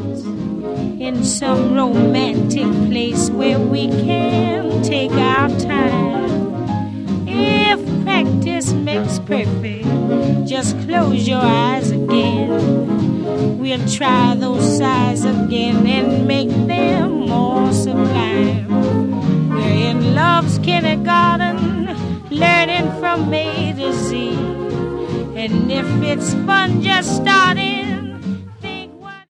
in some romantic place where we can take our time. If practice makes perfect, just close your eyes again. We'll try those sighs again and make them more sublime. We're in love's kindergarten, learning from A to Z. And if it's fun just starting,